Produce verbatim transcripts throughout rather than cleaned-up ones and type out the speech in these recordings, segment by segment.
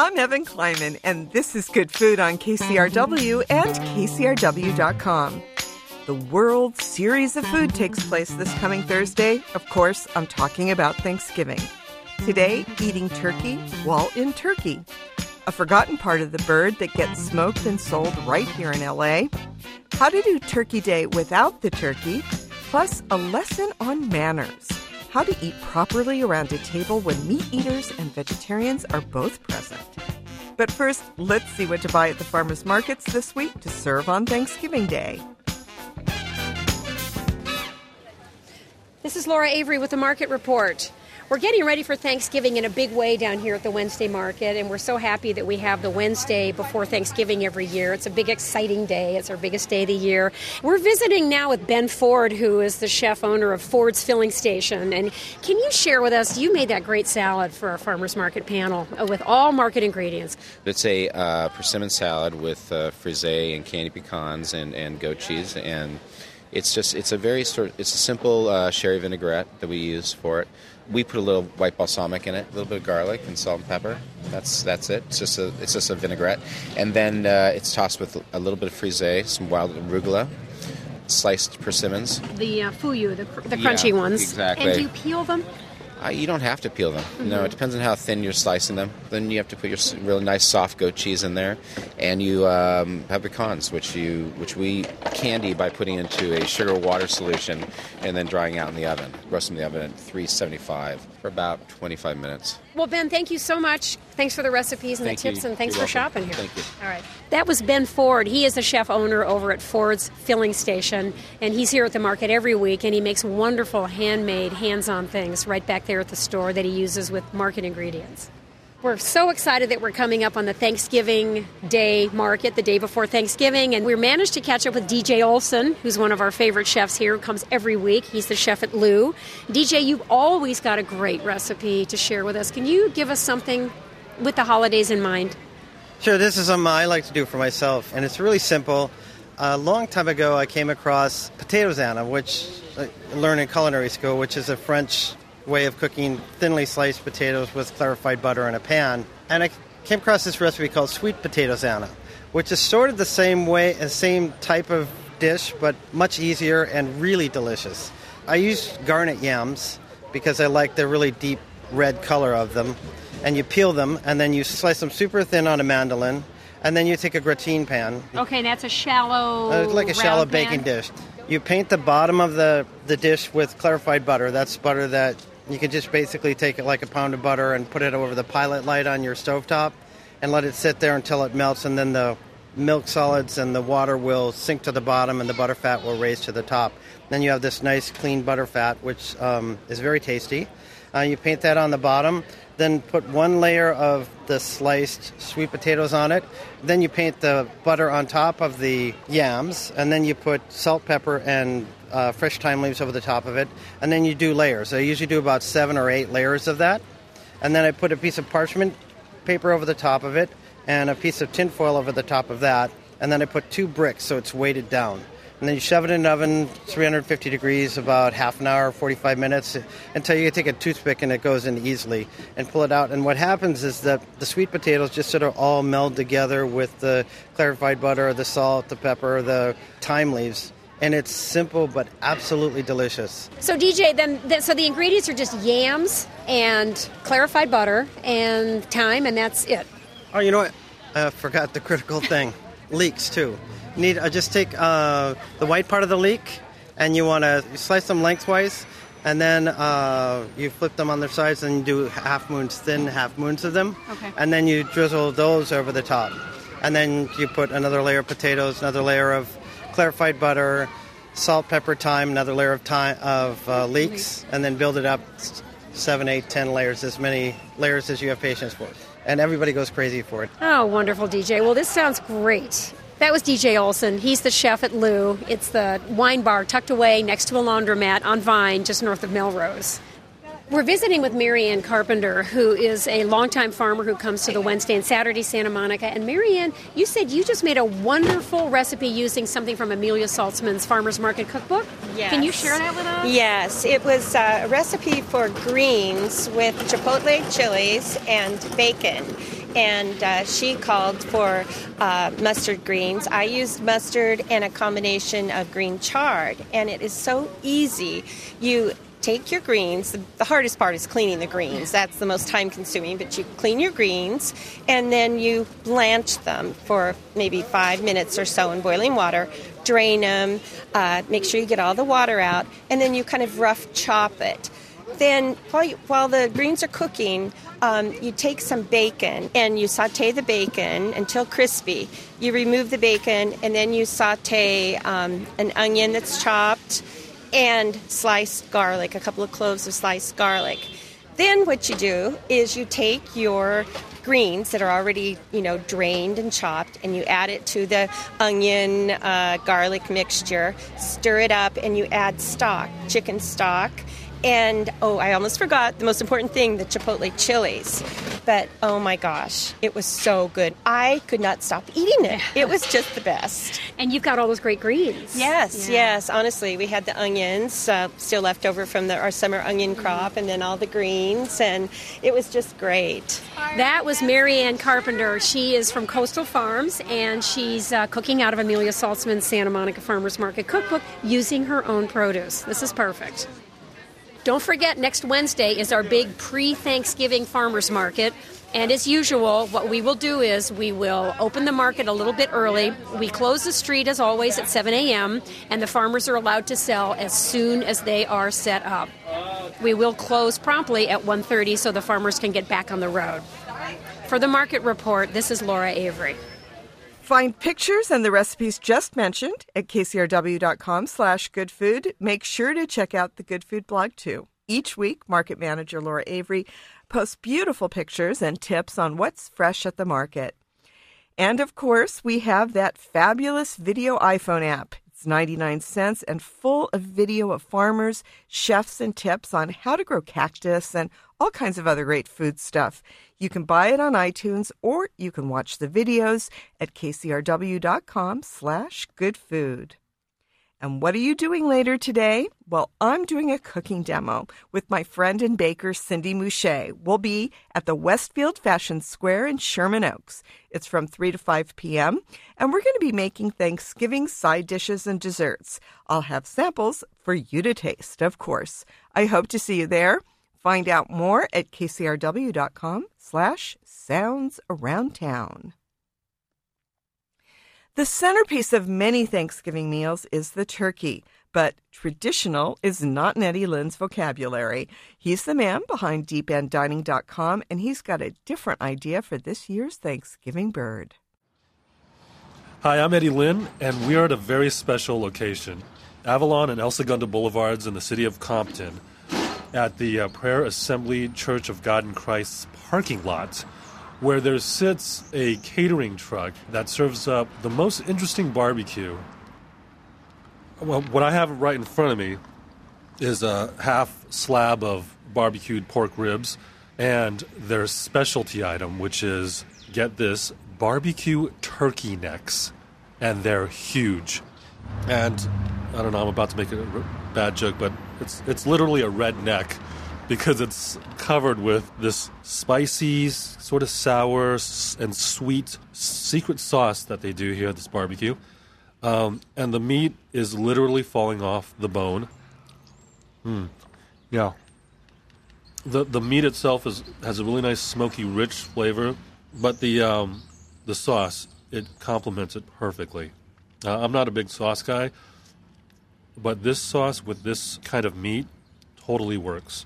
I'm Evan Kleiman, and this is Good Food on K C R W and K C R W dot com. The World Series of Food takes place this coming Thursday. Of course, I'm talking about Thanksgiving. Today, eating turkey while in Turkey, a forgotten part of the bird that gets smoked and sold right here in L A. How to do Turkey Day without the turkey, plus a lesson on manners. How to eat properly around a table when meat eaters and vegetarians are both present. But first, let's see what to buy at the farmers markets this week to serve on Thanksgiving Day. This is Laura Avery with the Market Report. We're getting ready for Thanksgiving in a big way down here at the Wednesday Market, and we're so happy that we have the Wednesday before Thanksgiving every year. It's a big, exciting day. It's our biggest day of the year. We're visiting now with Ben Ford, who is the chef owner of Ford's Filling Station. And can you share with us, you made that great salad for our farmers market panel uh, with all market ingredients. It's a uh, persimmon salad with uh, frisee and candy pecans and, and goat cheese, and it's just it's a very sort of, it's a simple uh, sherry vinaigrette that we use for it. We put a little white balsamic in it, a little bit of garlic and salt and pepper. That's that's it. It's just a it's just a vinaigrette, and then uh, it's tossed with a little bit of frisee, some wild arugula, sliced persimmons. The uh, fuyu, the, the crunchy yeah, ones. Exactly. And do you peel them? Uh, you don't have to peel them. Mm-hmm. No, it depends on how thin you're slicing them. Then you have to put your really nice soft goat cheese in there, and you um, have pecans, which you which we candy by putting into a sugar water solution and then drying out in the oven. Roast them in the oven at three seventy-five for about twenty-five minutes. Well, Ben, thank you so much. Thanks for the recipes and Thank the tips, you. and thanks You're for welcome. shopping here. Thank you. All right. That was Ben Ford. He is the chef owner over at Ford's Filling Station, and he's here at the market every week, and he makes wonderful handmade, hands-on things right back there at the store that he uses with market ingredients. We're so excited that we're coming up on the Thanksgiving Day market, the day before Thanksgiving, and we managed to catch up with D J Olson, who's one of our favorite chefs here, who comes every week. He's the chef at Lou. D J, you've always got a great recipe to share with us. Can you give us something with the holidays in mind? Sure, this is something I like to do for myself, and it's really simple. A long time ago, I came across potatoes-ana, which I learned in culinary school, which is a French way of cooking thinly sliced potatoes with clarified butter in a pan. And I came across this recipe called sweet potatoes-ana, which is sort of the same way, the same type of dish, but much easier and really delicious. I use garnet yams because I like the really deep red color of them. And you peel them, and then you slice them super thin on a mandolin, and then you take a gratine pan. Okay, that's a shallow, uh, like a shallow baking pan. dish. You paint the bottom of the, the dish with clarified butter. That's butter that you can just basically take it like a pound of butter and put it over the pilot light on your stovetop and let it sit there until it melts, and then the milk solids and the water will sink to the bottom and the butter fat will raise to the top. Then you have this nice clean butter fat, which um, is very tasty. Uh, you paint that on the bottom, then put one layer of the sliced sweet potatoes on it. Then you paint the butter on top of the yams, and then you put salt, pepper, and uh, fresh thyme leaves over the top of it. And then you do layers. I usually do about seven or eight layers of that. And then I put a piece of parchment paper over the top of it and a piece of tin foil over the top of that. And then I put two bricks so it's weighted down. And then you shove it in an oven, three hundred fifty degrees, about half an hour, forty-five minutes, until you take a toothpick and it goes in easily, and pull it out. And what happens is that the sweet potatoes just sort of all meld together with the clarified butter, the salt, the pepper, the thyme leaves. And it's simple but absolutely delicious. So D J, then, th- so the ingredients are just yams and clarified butter and thyme, and that's it. Oh, you know what? I forgot the critical thing. Leeks, too. Need uh, just take uh, the white part of the leek, and you want to slice them lengthwise, and then uh, you flip them on their sides, and you do half moons, thin half moons of them. Okay. And then you drizzle those over the top. And then you put another layer of potatoes, another layer of clarified butter, salt, pepper, thyme, another layer of thyme, of uh, leeks, and then build it up seven, eight, ten layers, as many layers as you have patience for. And everybody goes crazy for it. Oh, wonderful, D J. Well, this sounds great. That was D J Olson. He's the chef at Lou. It's the wine bar tucked away next to a laundromat on Vine, just north of Melrose. We're visiting with Mary Ann Carpenter, who is a longtime farmer who comes to the Wednesday and Saturday Santa Monica. And Mary Ann, you said you just made a wonderful recipe using something from Amelia Saltzman's Farmer's Market Cookbook. Yes. Can you share that with us? Yes. It was uh, a recipe for greens with chipotle chilies and bacon. and uh, she called for uh, mustard greens. I used mustard and a combination of green chard, and it is so easy. You take your greens. The, the hardest part is cleaning the greens. That's the most time-consuming, but you clean your greens, and then you blanch them for maybe five minutes or so in boiling water, drain them, uh, make sure you get all the water out, and then you kind of rough chop it. Then while, you, while the greens are cooking, um, you take some bacon and you saute the bacon until crispy. You remove the bacon, and then you saute um, an onion that's chopped, and sliced garlic, a couple of cloves of sliced garlic. Then what you do is you take your greens that are already, you know, drained and chopped, and you add it to the onion uh, garlic mixture, stir it up, and you add stock, chicken stock. And, oh, I almost forgot the most important thing, the chipotle chilies. But, oh my gosh, it was so good. I could not stop eating it. It was just the best. And you've got all those great greens. Yes, yeah. yes. Honestly, we had the onions uh, still left over from the, our summer onion crop, and then all the greens, and it was just great. That was Mary Ann Carpenter. She is from Coastal Farms, and she's uh, cooking out of Amelia Saltzman's Santa Monica Farmers Market cookbook using her own produce. This is perfect. Don't forget, next Wednesday is our big pre-Thanksgiving farmers market. And as usual, what we will do is we will open the market a little bit early. We close the street, as always, at seven a.m., and the farmers are allowed to sell as soon as they are set up. We will close promptly at one thirty so the farmers can get back on the road. For the Market Report, this is Laura Avery. Find pictures and the recipes just mentioned at kcrw.com slash goodfood. Make sure to check out the Good Food blog, too. Each week, market manager Laura Avery posts beautiful pictures and tips on what's fresh at the market. And, of course, we have that fabulous video iPhone app. It's ninety-nine cents and full of video of farmers, chefs, and tips on how to grow cactus and all kinds of other great food stuff. You can buy it on iTunes, or you can watch the videos at kcrw.com slash goodfood. And what are you doing later today? Well, I'm doing a cooking demo with my friend and baker, Cindy Mouche. We'll be at the Westfield Fashion Square in Sherman Oaks. It's from three to five p.m., and we're going to be making Thanksgiving side dishes and desserts. I'll have samples for you to taste, of course. I hope to see you there. Find out more at kcrw.com slash sounds around town. The centerpiece of many Thanksgiving meals is the turkey, but traditional is not in Eddie Lynn's vocabulary. He's the man behind deep end dining dot com, and he's got a different idea for this year's Thanksgiving bird. Hi, I'm Eddie Lynn, and we are at a very special location, Avalon and El Segundo Boulevards in the city of Compton, at the uh, Prayer Assembly Church of God in Christ's parking lot, where there sits a catering truck that serves up the most interesting barbecue. Well, what I have right in front of me is a half slab of barbecued pork ribs and their specialty item, which is, get this, barbecue turkey necks. And they're huge. And I don't know, I'm about to make a bad joke, but it's it's literally a red neck because it's covered with this spicy, sort of sour and sweet secret sauce that they do here at this barbecue. Um, and the meat is literally falling off the bone. Hmm. Yeah. The the meat itself is has a really nice smoky, rich flavor, but the um, the sauce, it complements it perfectly. Uh, I'm not a big sauce guy, but this sauce with this kind of meat totally works.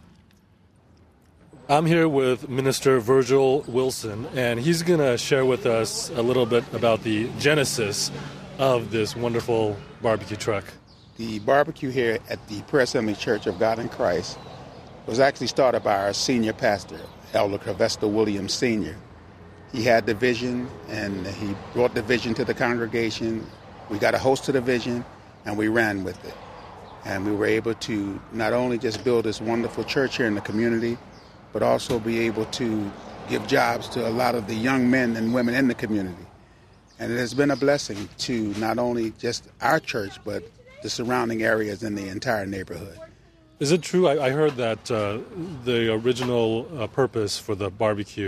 I'm here with Minister Virgil Wilson, and he's going to share with us a little bit about the genesis of this wonderful barbecue truck. The barbecue here at the Prayer Assembly Church of God in Christ was actually started by our senior pastor, Elder Cavesta Williams Senior He had the vision, and he brought the vision to the congregation. We got a host to the vision, and we ran with it. And we were able to not only just build this wonderful church here in the community, but also be able to give jobs to a lot of the young men and women in the community. And it has been a blessing to not only just our church, but the surrounding areas in the entire neighborhood. Is it true? I, I heard that uh, the original uh, purpose for the barbecue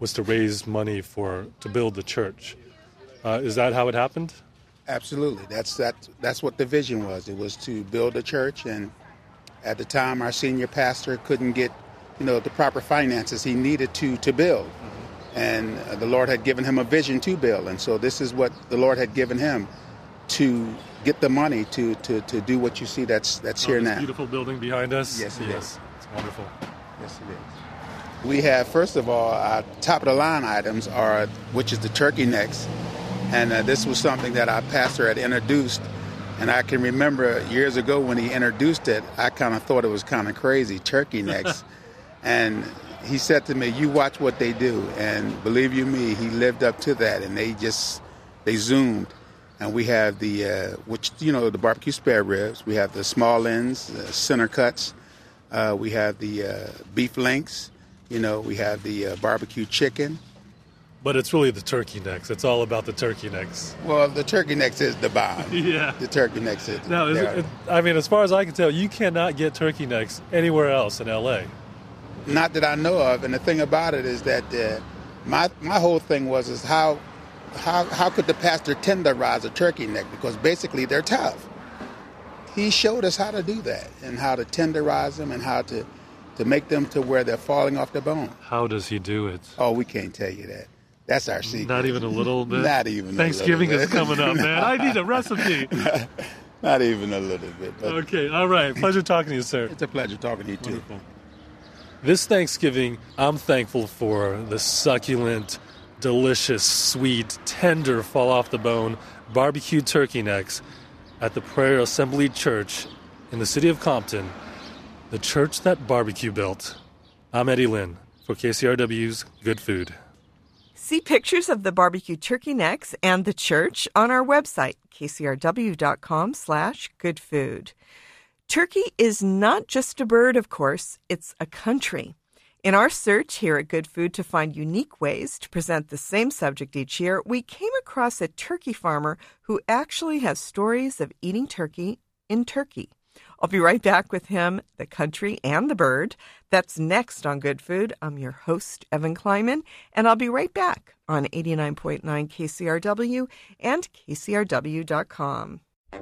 was to raise money for to build the church. Uh, is that how it happened? Absolutely. That's that. That's what the vision was. It was to build a church, and at the time, our senior pastor couldn't get, you know, the proper finances he needed to to build, mm-hmm. and uh, the Lord had given him a vision to build, and so this is what the Lord had given him to get the money to to, to do what you see that's that's oh, here this now. Beautiful building behind us. Yes, it yes, is. It's wonderful. Yes, it is. We have, first of all, our top of the line items are, which is the turkey necks. And uh, this was something that our pastor had introduced. And I can remember years ago when he introduced it, I kind of thought it was kind of crazy, turkey necks. And he said to me, you watch what they do. And believe you me, he lived up to that. And they just, they zoomed. And we have the, uh, which, you know, the barbecue spare ribs. We have the small ends, the center cuts. Uh, we have the uh, beef links. You know, we have the uh, barbecue chicken. But it's really the turkey necks. It's all about the turkey necks. Well, the turkey necks is the bomb. Yeah. The turkey necks is the Now, is it, it, I mean, as far as I can tell, you cannot get turkey necks anywhere else in L A. Not that I know of. And the thing about it is that uh, my my whole thing was is how, how, how could the pastor tenderize a turkey neck? Because basically they're tough. He showed us how to do that and how to tenderize them and how to, to make them to where they're falling off the bone. How does he do it? Oh, we can't tell you that. That's our secret. Not even a little bit? Not even Thanksgiving a little bit. is coming up, man. I need a recipe. not, not even a little bit. But okay, all right. Pleasure talking to you, sir. It's a pleasure talking to you, too. Wonderful. This Thanksgiving, I'm thankful for the succulent, delicious, sweet, tender, fall-off-the-bone barbecued turkey necks at the Prayer Assembly Church in the city of Compton, the church that barbecue built. I'm Eddie Lynn for K C R W's Good Food. See pictures of the barbecue turkey necks and the church on our website, kcrw.com slash goodfood. Turkey is not just a bird, of course, it's a country. In our search here at Good Food to find unique ways to present the same subject each year, we came across a turkey farmer who actually has stories of eating turkey in Turkey. I'll be right back with him, the country, and the bird. That's next on Good Food. I'm your host, Evan Kleiman, and I'll be right back on eighty-nine point nine K C R W and K C R W dot com.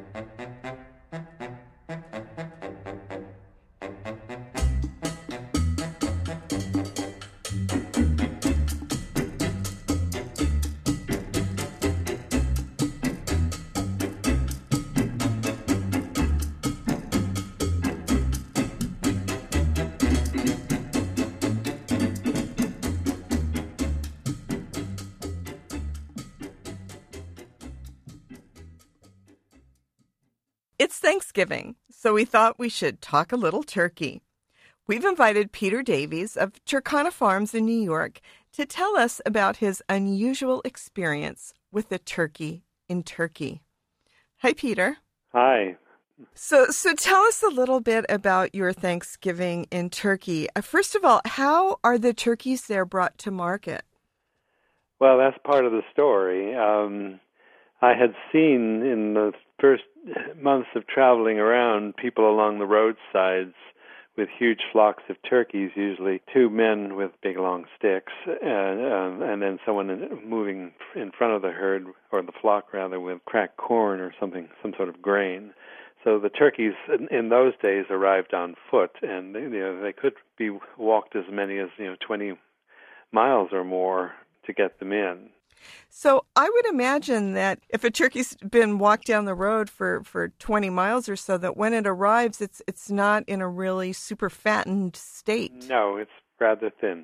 It's Thanksgiving, so we thought we should talk a little turkey. We've invited Peter Davies of Turkana Farms in New York to tell us about his unusual experience with a turkey in Turkey. Hi, Peter. Hi. So, so tell us a little bit about your Thanksgiving in Turkey. Uh, First of all, how are the turkeys there brought to market? Well, that's part of the story. Um, I had seen in the first months of traveling around people along the roadsides with huge flocks of turkeys, usually two men with big long sticks, and, um, and then someone moving in front of the herd, or the flock rather, with cracked corn or something, some sort of grain. So the turkeys in, in those days arrived on foot, and you know, they could be walked as many as you know twenty miles or more to get them in. So I would imagine that if a turkey's been walked down the road for, for twenty miles or so, that when it arrives, it's it's not in a really super fattened state. No, it's rather thin.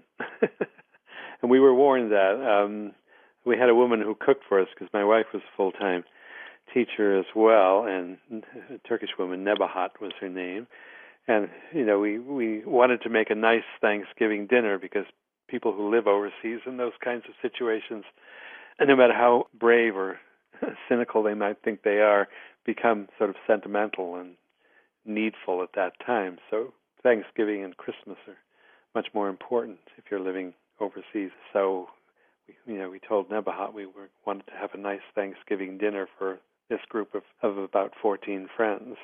And we were warned that. Um, we had a woman who cooked for us because my wife was a full-time teacher as well, and a Turkish woman, Nebahat was her name. And, you know, we, we wanted to make a nice Thanksgiving dinner because people who live overseas in those kinds of situations, and no matter how brave or cynical they might think they are, become sort of sentimental and needful at that time. So Thanksgiving and Christmas are much more important if you're living overseas. So, we, you know, we told Nebahat we were, wanted to have a nice Thanksgiving dinner for this group of, of about fourteen friends.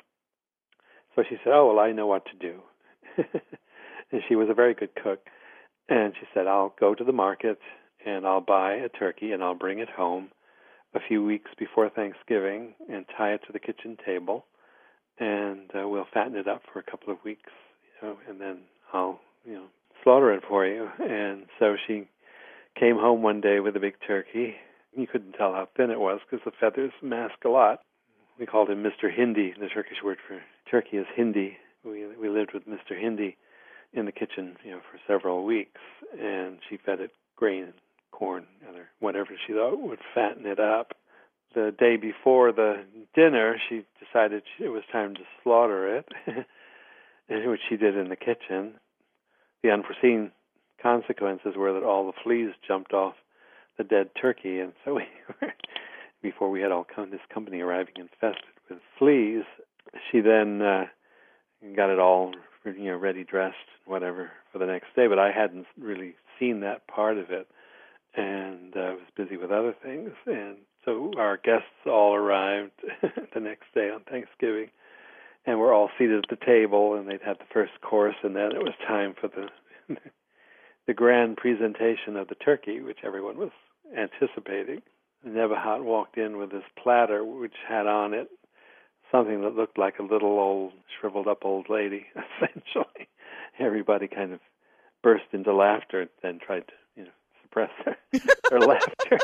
So she said, oh, well, I know what to do. And she was a very good cook. And she said, I'll go to the market and I'll buy a turkey and I'll bring it home a few weeks before Thanksgiving and tie it to the kitchen table, and uh, we'll fatten it up for a couple of weeks, you know, and then I'll, you know, slaughter it for you. And so she came home one day with a big turkey. You couldn't tell how thin it was because the feathers mask a lot. We called him Mister Hindi. The Turkish word for turkey is Hindi. We we lived with Mister Hindi in the kitchen, you know, for several weeks, and she fed it grain and corn, or whatever she thought would fatten it up. The day before the dinner, she decided it was time to slaughter it, and which she did in the kitchen. The unforeseen consequences were that all the fleas jumped off the dead turkey, and so we were, before we had all come, this company arriving infested with fleas, she then uh, got it all, you know, ready, dressed, whatever, for the next day. But I hadn't really seen that part of it, and I uh, was busy with other things. And so our guests all arrived the next day on Thanksgiving, and we're all seated at the table, and they'd had the first course, and then it was time for the the grand presentation of the turkey, which everyone was anticipating. Nebahat walked in with this platter, which had on it something that looked like a little old, shriveled-up old lady, essentially. Everybody kind of burst into laughter and then tried to, you know, suppress their, their laughter.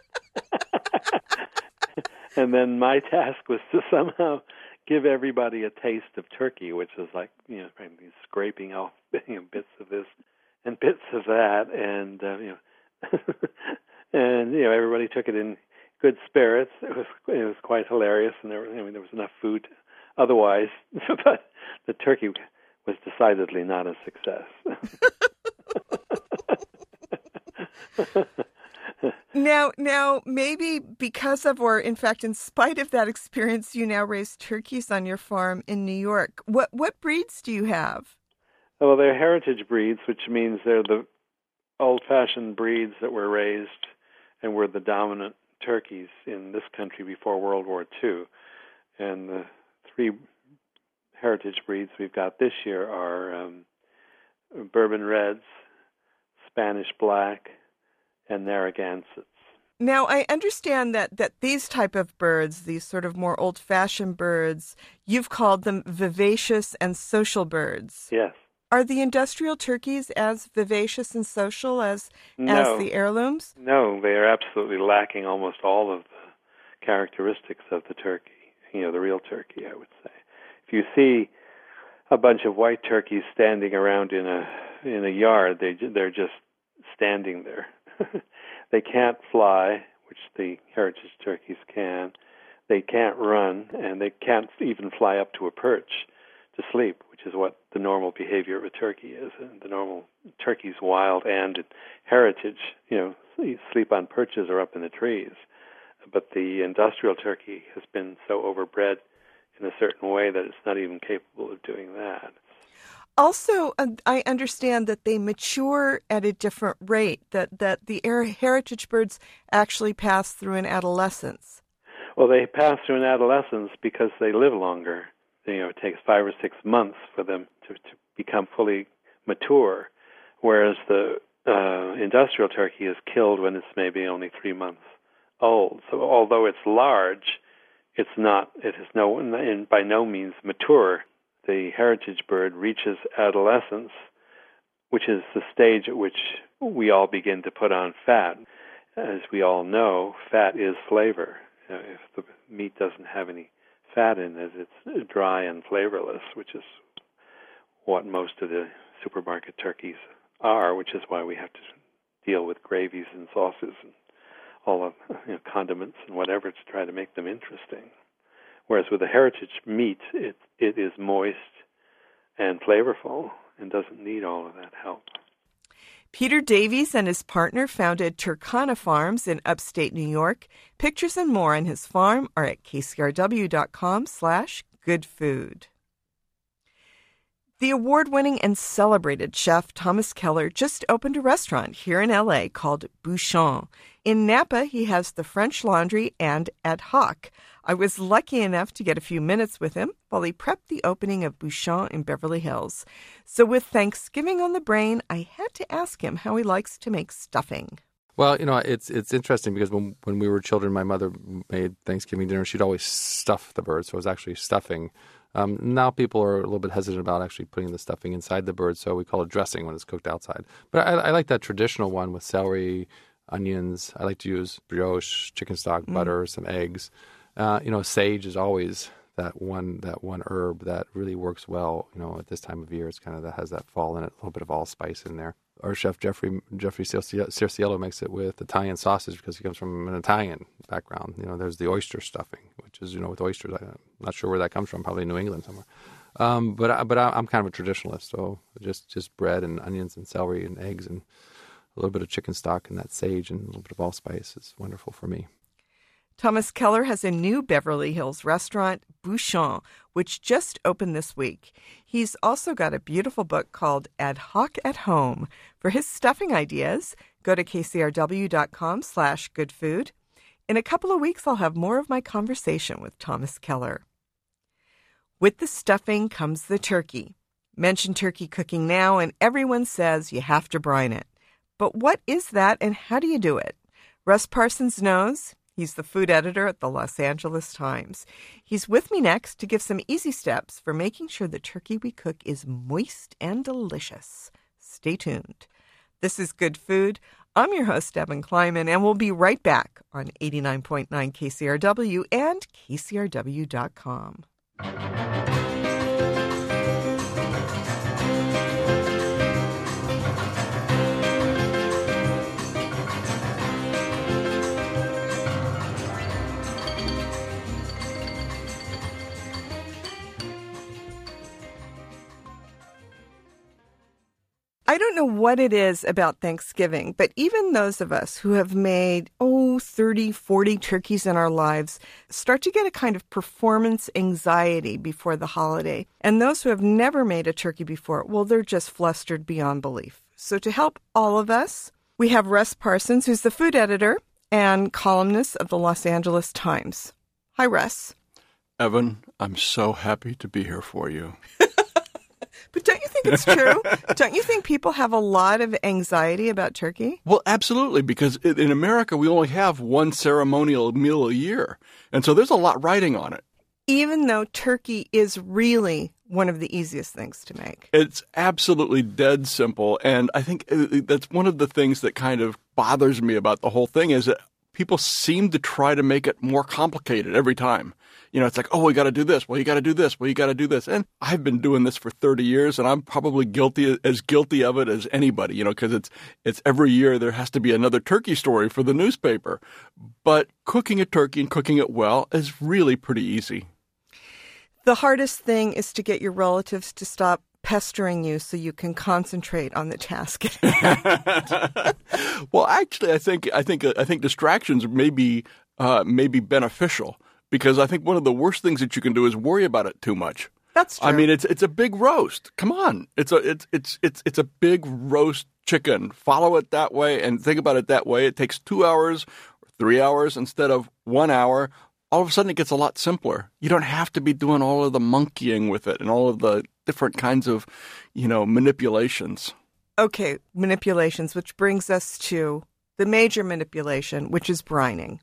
And then my task was to somehow give everybody a taste of turkey, which was like, you know, scraping off, you know, bits of this and bits of that, and uh, you know, and you know, everybody took it in good spirits. It was it was quite hilarious, and there, I mean, there was enough food otherwise, but the turkey was decidedly not a success. Now, now, maybe because of, or in fact, in spite of that experience, you now raise turkeys on your farm in New York. What what breeds do you have? Well, they're heritage breeds, which means they're the old-fashioned breeds that were raised and were the dominant turkeys in this country before World War Two. And the three heritage breeds we've got this year are um, Bourbon Reds, Spanish Black, and Narragansetts. Now, I understand that, that these type of birds, these sort of more old-fashioned birds, you've called them vivacious and social birds. Yes. Are the industrial turkeys as vivacious and social as no. as the heirlooms? No, they are absolutely lacking almost all of the characteristics of the turkey, you know, the real turkey, I would say. If you see a bunch of white turkeys standing around in a in a yard, they they're just standing there. They can't fly, which the heritage turkeys can. They can't run, and they can't even fly up to a perch to sleep, which is what the normal behavior of a turkey is. And the normal turkeys, wild and heritage, you know, you sleep on perches or up in the trees. But the industrial turkey has been so overbred in a certain way that it's not even capable of doing that. Also, uh, I understand that they mature at a different rate, that, that the heritage birds actually pass through an adolescence. Well, they pass through an adolescence because they live longer. You know, it takes five or six months for them to, to become fully mature, whereas the uh, industrial turkey is killed when it's maybe only three months old. So although it's large, it's not, it is no, and by no means mature. The heritage bird reaches adolescence, which is the stage at which we all begin to put on fat. As we all know, fat is flavor. You know, if the meat doesn't have any fat in it, it's dry and flavorless, which is what most of the supermarket turkeys are, which is why we have to deal with gravies and sauces and all of, you know, condiments and whatever to try to make them interesting. Whereas with the heritage meat, it it is moist and flavorful and doesn't need all of that help. Peter Davies and his partner founded Turkana Farms in upstate New York. Pictures and more on his farm are at kcrw.com slash good food. The award-winning and celebrated chef Thomas Keller just opened a restaurant here in L A called Bouchon. In Napa, he has the French Laundry and Ad Hoc. I was lucky enough to get a few minutes with him while he prepped the opening of Bouchon in Beverly Hills. So with Thanksgiving on the brain, I had to ask him how he likes to make stuffing. Well, you know, it's it's interesting because when when we were children, my mother made Thanksgiving dinner. She'd always stuff the bird, so it was actually stuffing. Um, now people are a little bit hesitant about actually putting the stuffing inside the bird, so we call it dressing when it's cooked outside. But I, I like that traditional one with celery, onions. I like to use brioche, chicken stock, mm. butter, some eggs. Uh, you know, sage is always that one that one herb that really works well. You know, at this time of year, it's kind of that has that fall in it, a little bit of allspice in there. Our chef Jeffrey Jeffrey Circiello makes it with Italian sausage because he comes from an Italian background. You know, there's the oyster stuffing, which is, you know, with oysters. I'm not sure where that comes from, probably New England somewhere. Um, but I, but I'm kind of a traditionalist, so just just bread and onions and celery and eggs and a little bit of chicken stock and that sage and a little bit of allspice is wonderful for me. Thomas Keller has a new Beverly Hills restaurant, Bouchon, which just opened this week. He's also got a beautiful book called Ad Hoc at Home. For his stuffing ideas, go to kcrw.com slash good food. In a couple of weeks, I'll have more of my conversation with Thomas Keller. With the stuffing comes the turkey. Mention turkey cooking now, and everyone says you have to brine it. But what is that, and how do you do it? Russ Parsons knows. He's the food editor at the Los Angeles Times. He's with me next to give some easy steps for making sure the turkey we cook is moist and delicious. Stay tuned. This is Good Food. I'm your host, Evan Kleiman, and we'll be right back on eighty-nine point nine K C R W and K C R W dot com. I don't know what it is about Thanksgiving, but even those of us who have made, oh, thirty, forty turkeys in our lives start to get a kind of performance anxiety before the holiday. And those who have never made a turkey before, well, they're just flustered beyond belief. So to help all of us, we have Russ Parsons, who's the food editor and columnist of the Los Angeles Times. Hi, Russ. Evan, I'm so happy to be here for you. But don't you think it's true? Don't you think people have a lot of anxiety about turkey? Well, absolutely, because in America, we only have one ceremonial meal a year. And so there's a lot riding on it. Even though turkey is really one of the easiest things to make. It's absolutely dead simple. And I think that's one of the things that kind of bothers me about the whole thing is that people seem to try to make it more complicated every time. You know, it's like, oh, we got to do this. Well, you got to do this. Well, you got to do this. And I've been doing this for thirty years, and I'm probably guilty as guilty of it as anybody, you know, because it's it's every year there has to be another turkey story for the newspaper. But cooking a turkey and cooking it well is really pretty easy. The hardest thing is to get your relatives to stop pestering you so you can concentrate on the task at hand. Well, actually, I think I think I think distractions may be uh, may be beneficial. Because I think one of the worst things that you can do is worry about it too much. That's true. I mean, it's it's a big roast. Come on, it's a it's it's it's it's a big roast chicken. Follow it that way and think about it that way. It takes two hours or three hours instead of one hour. All of a sudden, it gets a lot simpler. You don't have to be doing all of the monkeying with it and all of the different kinds of, you know, manipulations. Okay, manipulations, which brings us to the major manipulation, which is brining.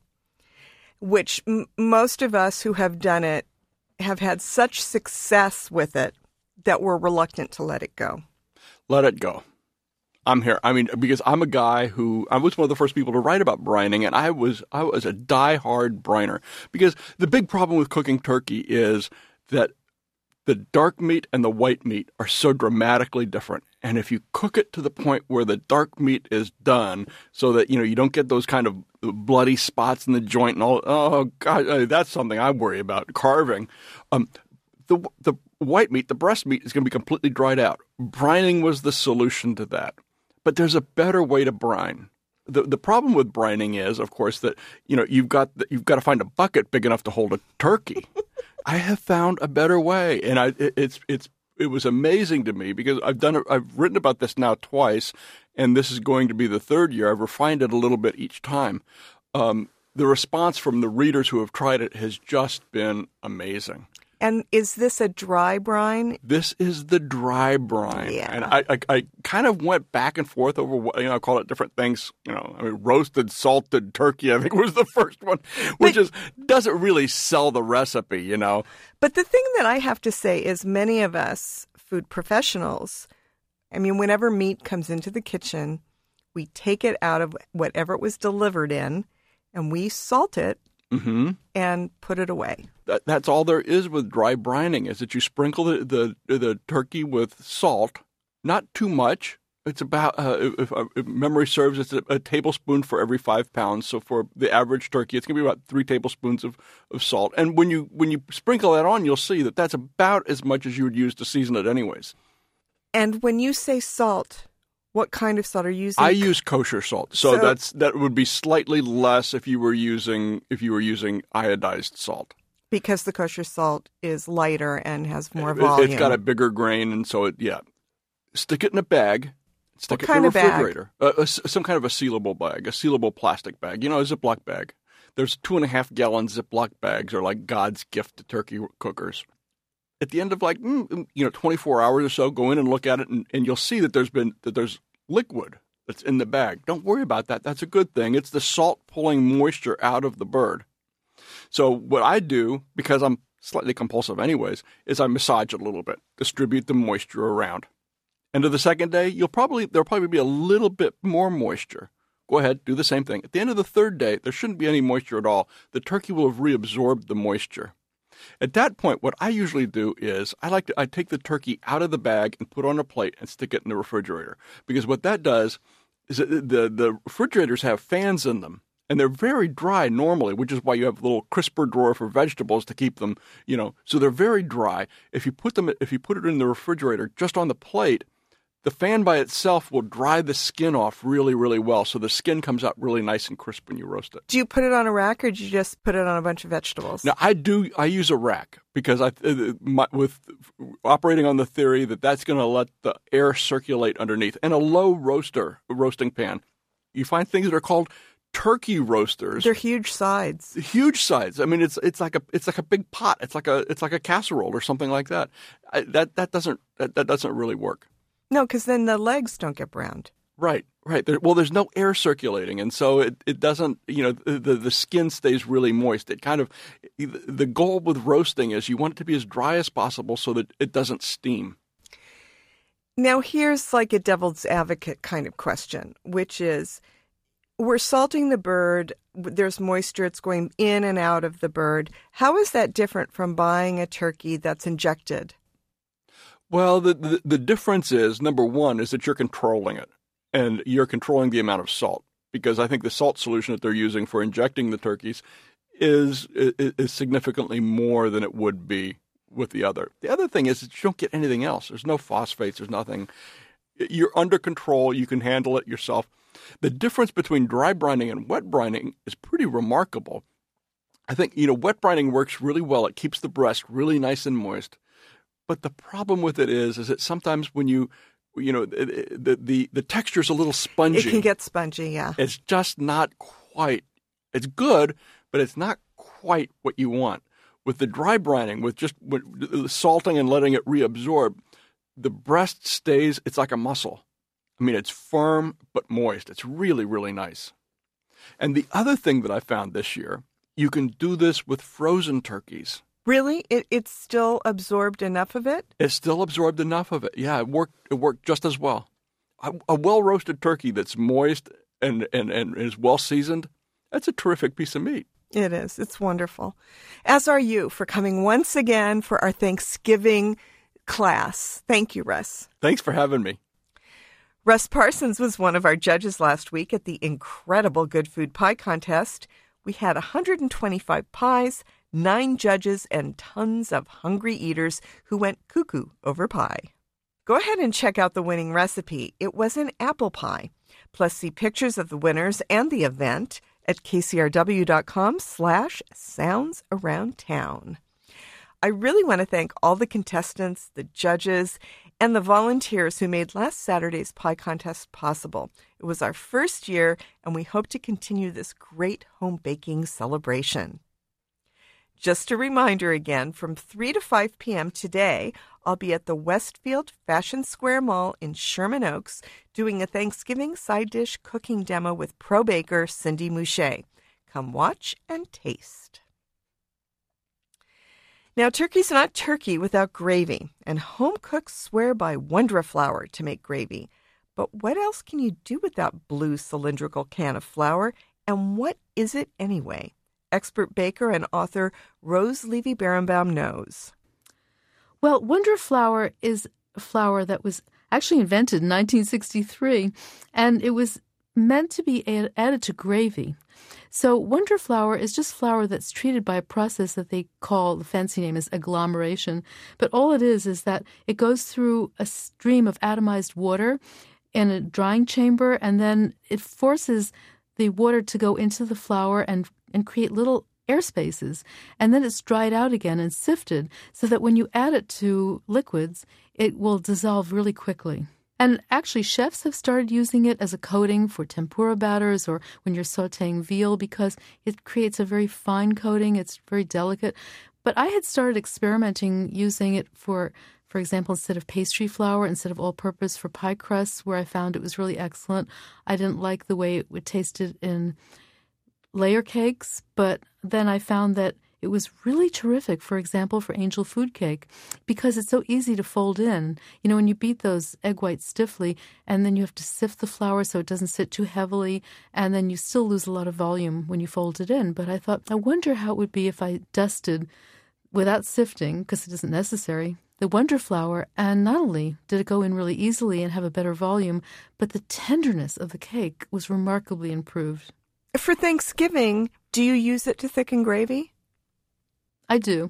Which m- most of us who have done it have had such success with it that we're reluctant to let it go. Let it go. I'm here. I mean, because I'm a guy who I was one of the first people to write about brining, and I was I was a diehard briner. Because the big problem with cooking turkey is that the dark meat and the white meat are so dramatically different. And if you cook it to the point where the dark meat is done so that, you know, you don't get those kind of bloody spots in the joint and all, oh, God, that's something I worry about, carving. Um, the the white meat, the breast meat, is going to be completely dried out. Brining was the solution to that. But there's a better way to brine. The the problem with brining is, of course, that, you know, you've got you've got to find a bucket big enough to hold a turkey. I have found a better way, and I it, it's it's it was amazing to me because I've done it, I've written about this now twice, and this is going to be the third year. I've refined it a little bit each time. Um, the response from the readers who have tried it has just been amazing. And is this a dry brine? This is the dry brine. Yeah. And I, I, I kind of went back and forth over what, you know, I call it different things. You know, I mean, roasted, salted turkey, I think was the first one, which but, is doesn't really sell the recipe, you know. But the thing that I have to say is many of us food professionals, I mean, whenever meat comes into the kitchen, we take it out of whatever it was delivered in and we salt it mm-hmm. and put it away. That, that's all there is with dry brining, is that you sprinkle the, the, the turkey with salt, not too much. It's about, uh, if, if memory serves, it's a, a tablespoon for every five pounds. So for the average turkey, it's going to be about three tablespoons of, of salt. And when you when you sprinkle that on, you'll see that that's about as much as you would use to season it anyways. And when you say salt, what kind of salt are you using? I use kosher salt, so, so that's that would be slightly less if you were using if you were using iodized salt. Because the kosher salt is lighter and has more volume. It's got a bigger grain, and so it yeah. Stick it in a bag. Stick what it kind in the of refrigerator. Uh, a, some kind of a sealable bag, a sealable plastic bag. You know, a Ziploc bag. There's two and a half gallon Ziploc bags are like God's gift to turkey cookers. At the end of like mm, you know twenty-four hours or so, go in and look at it, and, and you'll see that there's been that there's liquid that's in the bag. Don't worry about that. That's a good thing. It's the salt pulling moisture out of the bird. So what I do, because I'm slightly compulsive anyways, is I massage it a little bit, distribute the moisture around. End of the second day, you'll probably there'll probably be a little bit more moisture. Go ahead, do the same thing. At the end of the third day, there shouldn't be any moisture at all. The turkey will have reabsorbed the moisture. At that point, what I usually do is I like to I take the turkey out of the bag and put it on a plate and stick it in the refrigerator. Because what that does is that the, the refrigerators have fans in them, and they're very dry normally, which is why you have a little crisper drawer for vegetables to keep them, you know. So they're very dry. If you put them if you put it in the refrigerator just on the plate, the fan by itself will dry the skin off really, really well, so the skin comes out really nice and crisp when you roast it. Do you put it on a rack, or do you just put it on a bunch of vegetables? Now, I do. I use a rack because I, my, with operating on the theory that that's going to let the air circulate underneath. And a low roaster, roasting pan, you find things that are called turkey roasters. They're huge sides. Huge sides. I mean, it's it's like a it's like a big pot. It's like a it's like a casserole or something like that. I, that that doesn't that, that doesn't really work. No, because then the legs don't get browned. Right, right. There, well, there's no air circulating, and so it, it doesn't, you know, the, the skin stays really moist. It kind of, the goal with roasting is you want it to be as dry as possible so that it doesn't steam. Now, here's like a devil's advocate kind of question, which is, we're salting the bird, there's moisture, it's going in and out of the bird. How is that different from buying a turkey that's injected? Well, the, the the difference is, number one, is that you're controlling it, and you're controlling the amount of salt, because I think the salt solution that they're using for injecting the turkeys is, is, is significantly more than it would be with the other. The other thing is that you don't get anything else. There's no phosphates. There's nothing. You're under control. You can handle it yourself. The difference between dry brining and wet brining is pretty remarkable. I think, you know, wet brining works really well. It keeps the breast really nice and moist. But the problem with it is, is that sometimes when you, you know, the the the, the texture is a little spongy. It can get spongy, yeah. It's just not quite. It's good, but it's not quite what you want. With the dry brining, with just with salting and letting it reabsorb, the breast stays. It's like a muscle. I mean, it's firm but moist. It's really, really nice. And the other thing that I found this year, you can do this with frozen turkeys. Really? It it's still absorbed enough of it? It's still absorbed enough of it. Yeah, it worked it worked just as well. A, a well-roasted turkey that's moist and, and, and is well-seasoned, that's a terrific piece of meat. It is. It's wonderful. As are you for coming once again for our Thanksgiving class. Thank you, Russ. Thanks for having me. Russ Parsons was one of our judges last week at the incredible Good Food Pie Contest. We had one hundred twenty-five pies, nine judges, and tons of hungry eaters who went cuckoo over pie. Go ahead and check out the winning recipe. It was an apple pie. Plus, see pictures of the winners and the event at kcrw.com slash sounds around town. I really want to thank all the contestants, the judges, and the volunteers who made last Saturday's pie contest possible. It was our first year, and we hope to continue this great home baking celebration. Just a reminder again, from three to five p.m. today, I'll be at the Westfield Fashion Square Mall in Sherman Oaks doing a Thanksgiving side dish cooking demo with pro baker Cindy Moucher. Come watch and taste. Now, turkey's not turkey without gravy, and home cooks swear by Wondra flour to make gravy. But what else can you do with that blue cylindrical can of flour, and what is it anyway? Expert baker and author Rose Levy-Berenbaum knows. Well, Wondra flour is a flour that was actually invented in nineteen sixty-three, and it was meant to be add, added to gravy. So Wondra flour is just flour that's treated by a process that they call, the fancy name is agglomeration. But all it is is that it goes through a stream of atomized water in a drying chamber, and then it forces the water to go into the flour and, and create little air spaces. And then it's dried out again and sifted so that when you add it to liquids, it will dissolve really quickly. And actually, chefs have started using it as a coating for tempura batters or when you're sautéing veal because it creates a very fine coating. It's very delicate. But I had started experimenting using it for, for example, instead of pastry flour, instead of all-purpose for pie crusts, where I found it was really excellent. I didn't like the way it tasted in layer cakes, but then I found that it was really terrific, for example, for angel food cake, because it's so easy to fold in. You know, when you beat those egg whites stiffly, and then you have to sift the flour so it doesn't sit too heavily, and then you still lose a lot of volume when you fold it in. But I thought, I wonder how it would be if I dusted, without sifting, because it isn't necessary, the Wondra flour, and not only did it go in really easily and have a better volume, but the tenderness of the cake was remarkably improved. For Thanksgiving, do you use it to thicken gravy? I do.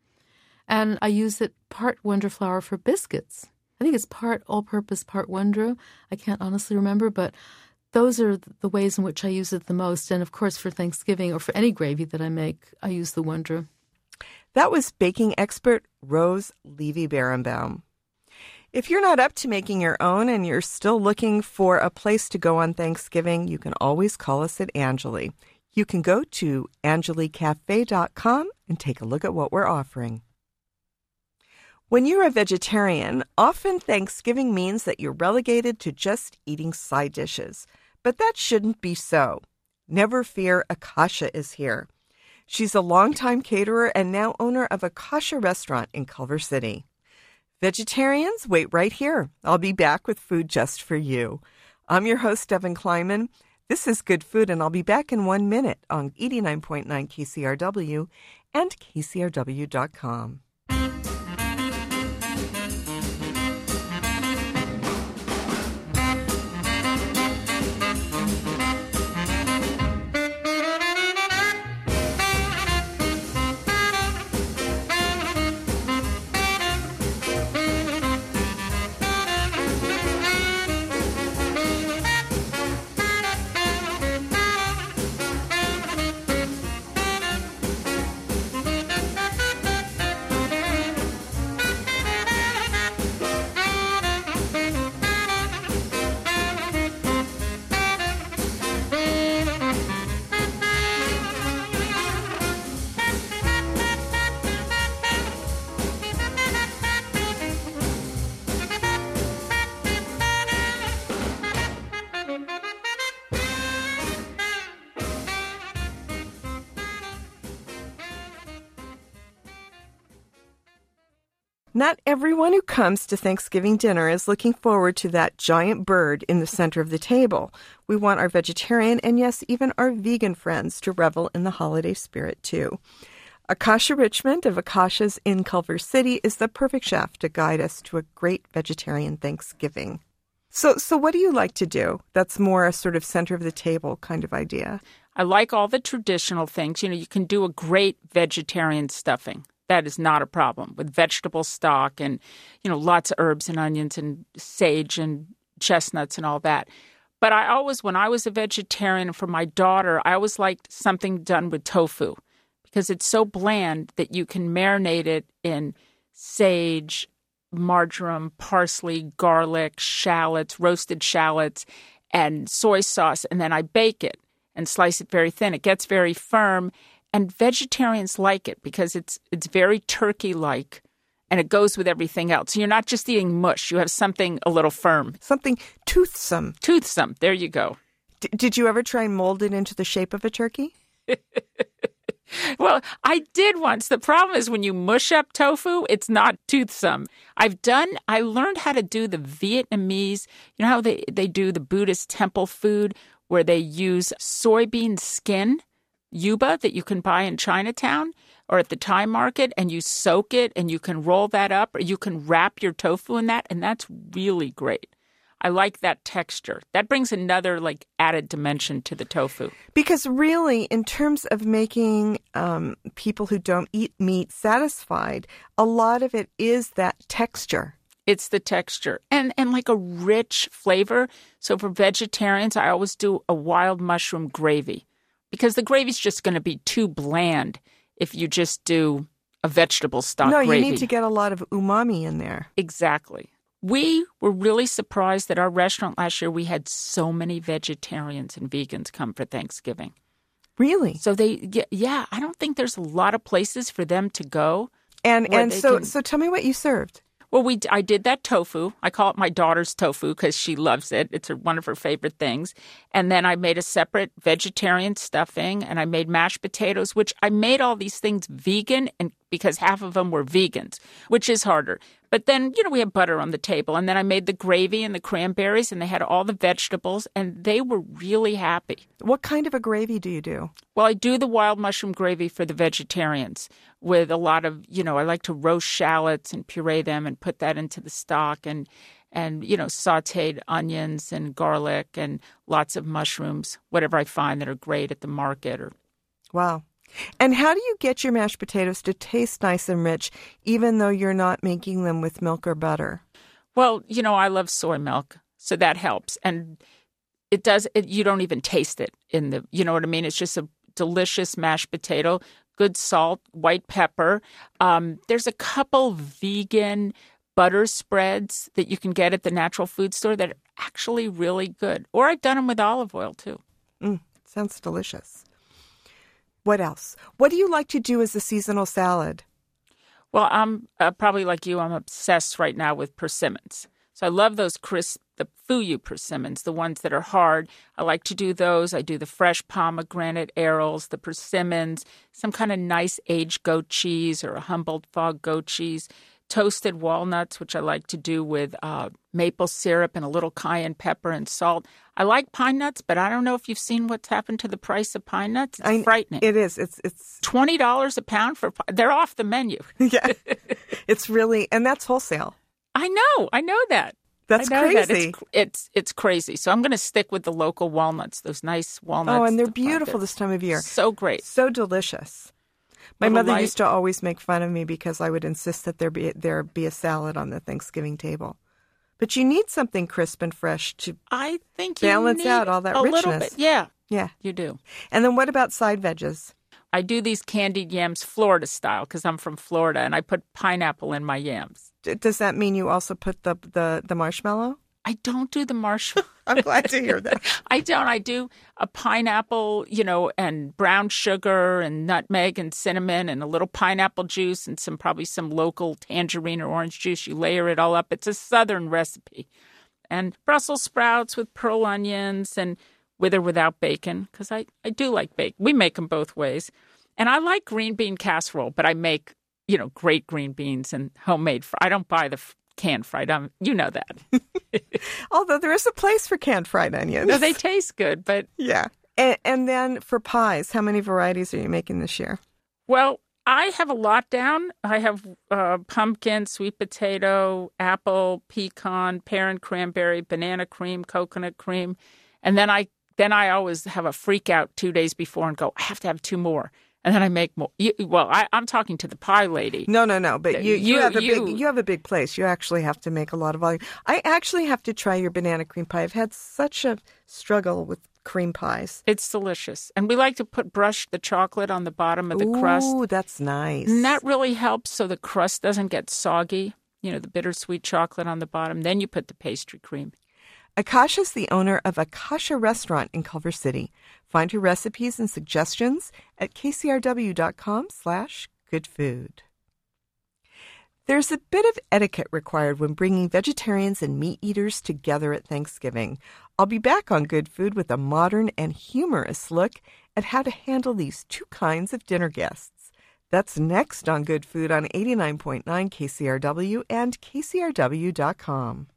And I use it part Wondra flour for biscuits. I think it's part all-purpose, part Wondra. I can't honestly remember, but those are the ways in which I use it the most. And, of course, for Thanksgiving or for any gravy that I make, I use the Wondra. That was baking expert Rose Levy-Berenbaum. If you're not up to making your own and you're still looking for a place to go on Thanksgiving, you can always call us at Angeli. You can go to angeli cafe dot com and take a look at what we're offering. When you're a vegetarian, often Thanksgiving means that you're relegated to just eating side dishes. But that shouldn't be so. Never fear, Akasha is here. She's a longtime caterer and now owner of Akasha Restaurant in Culver City. Vegetarians, wait right here. I'll be back with food just for you. I'm your host, Devin Kleiman. This is Good Food, and I'll be back in one minute on eighty-nine point nine K C R W and K C R W dot com. Not everyone who comes to Thanksgiving dinner is looking forward to that giant bird in the center of the table. We want our vegetarian and, yes, even our vegan friends to revel in the holiday spirit, too. Akasha Richmond of Akasha's in Culver City is the perfect chef to guide us to a great vegetarian Thanksgiving. So, so what do you like to do? That's more a sort of center of the table kind of idea. I like all the traditional things. You know, you can do a great vegetarian stuffing. That is not a problem with vegetable stock and, you know, lots of herbs and onions and sage and chestnuts and all that. But I always, when I was a vegetarian for my daughter, I always liked something done with tofu because it's so bland that you can marinate it in sage, marjoram, parsley, garlic, shallots, roasted shallots, and soy sauce. And then I bake it and slice it very thin. It gets very firm. and vegetarians like it because it's it's very turkey-like, and it goes with everything else. So you're not just eating mush. You have something a little firm. Something toothsome. Toothsome. There you go. D- did you ever try and mold it into the shape of a turkey? Well, I did once. The problem is when you mush up tofu, it's not toothsome. I've done, I learned how to do the Vietnamese, you know how they, they do the Buddhist temple food where they use soybean skin, yuba, that you can buy in Chinatown or at the Thai market, and you soak it and you can roll that up or you can wrap your tofu in that, and that's really great. I like that texture. That brings another like added dimension to the tofu. Because really, in terms of making um, people who don't eat meat satisfied, a lot of it is that texture. It's the texture and, and like a rich flavor. So for vegetarians, I always do a wild mushroom gravy because the gravy's just going to be too bland if you just do a vegetable stock no, gravy. No, you need to get a lot of umami in there. Exactly. We were really surprised that our restaurant last year, we had so many vegetarians and vegans come for Thanksgiving. Really? So they, yeah, I don't think there's a lot of places for them to go. And and so can... so tell me what you served. Well, we I did that tofu. I call it my daughter's tofu because she loves it. It's one of her favorite things. And then I made a separate vegetarian stuffing, and I made mashed potatoes, which I made all these things vegan, and because half of them were vegans, which is harder. But then, you know, we had butter on the table, and then I made the gravy and the cranberries, and they had all the vegetables, and they were really happy. What kind of a gravy do you do? Well, I do the wild mushroom gravy for the vegetarians with a lot of, you know, I like to roast shallots and puree them and put that into the stock and, and you know, sauteed onions and garlic and lots of mushrooms, whatever I find that are great at the market. Or Wow. And how do you get your mashed potatoes to taste nice and rich, even though you're not making them with milk or butter? Well, you know, I love soy milk, so that helps. And it does, it, you don't even taste it in the, you know what I mean? It's just a delicious mashed potato, good salt, white pepper. Um, there's a couple vegan butter spreads that you can get at the natural food store that are actually really good. Or I've done them with olive oil, too. Mm, sounds delicious. What else? What do you like to do as a seasonal salad? Well, I'm uh, probably like you. I'm obsessed right now with persimmons. So I love those crisp, the fuyu persimmons, the ones that are hard. I like to do those. I do the fresh pomegranate arils, the persimmons, some kind of nice aged goat cheese or a Humboldt Fog goat cheese, toasted walnuts, which I like to do with uh, maple syrup and a little cayenne pepper and salt. I like pine nuts, but I don't know if you've seen what's happened to the price of pine nuts. It's I, frightening. It is. It's it's twenty dollars a pound for. They're off the menu. Yeah, it's really, and that's wholesale. I know. I know that. That's I know crazy. That. It's, it's it's crazy. So I'm going to stick with the local walnuts. Those nice walnuts. Oh, and they're beautiful this time of year. So great. So delicious. My Little mother light. used to always make fun of me because I would insist that there be there be a salad on the Thanksgiving table. But you need something crisp and fresh to I think balance you need out all that a richness. little bit. Yeah, yeah, you do. And then what about side veggies? I do these candied yams Florida style because I'm from Florida, and I put pineapple in my yams. D- does that mean you also put the the, the marshmallow? I don't do the marshmallow. I'm glad to hear that. I don't. I do a pineapple, you know, and brown sugar and nutmeg and cinnamon and a little pineapple juice and some probably some local tangerine or orange juice. You layer it all up. It's a Southern recipe. And Brussels sprouts with pearl onions and with or without bacon because I, I do like bacon. We make them both ways. And I like green bean casserole, but I make, you know, great green beans and homemade. Fr- I don't buy the f- canned fried onion. You know that. Although there is a place for canned fried onions. No, they taste good, but... Yeah. And, and then for pies, how many varieties are you making this year? Well, I have a lot down. I have uh, pumpkin, sweet potato, apple, pecan, pear and cranberry, banana cream, coconut cream. And then I then I always have a freak out two days before and go, I have to have two more. And then I make more. You, well, I, I'm talking to the pie lady. No, no, no. But you, you, You- have a you- big you have a big place. You actually have to make a lot of volume. I actually have to try your banana cream pie. I've had such a struggle with cream pies. It's delicious. And we like to put brush the chocolate on the bottom of the crust. Ooh, that's nice. And that really helps so the crust doesn't get soggy. You know, the bittersweet chocolate on the bottom. Then you put the pastry cream. Akasha's the owner of Akasha Restaurant in Culver City. Find her recipes and suggestions at kcrw.com slash good food. There's a bit of etiquette required when bringing vegetarians and meat eaters together at Thanksgiving. I'll be back on Good Food with a modern and humorous look at how to handle these two kinds of dinner guests. That's next on Good Food on eighty-nine point nine K C R W and K C R W dot com.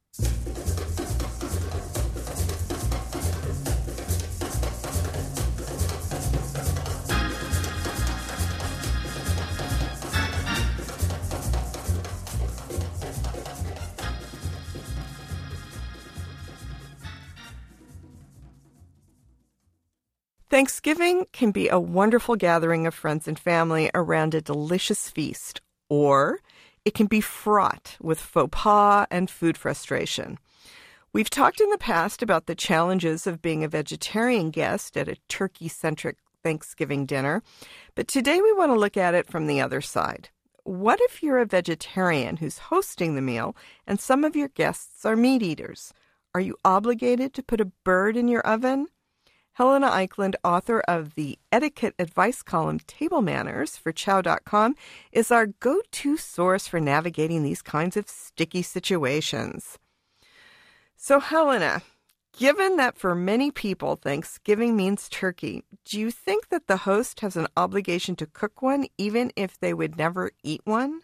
Thanksgiving can be a wonderful gathering of friends and family around a delicious feast, or it can be fraught with faux pas and food frustration. We've talked in the past about the challenges of being a vegetarian guest at a turkey-centric Thanksgiving dinner, but today we want to look at it from the other side. What if you're a vegetarian who's hosting the meal and some of your guests are meat eaters? Are you obligated to put a bird in your oven? Helena Eichland, author of the etiquette advice column Table Manners for chow dot com, is our go-to source for navigating these kinds of sticky situations. So, Helena, given that for many people Thanksgiving means turkey, do you think that the host has an obligation to cook one even if they would never eat one?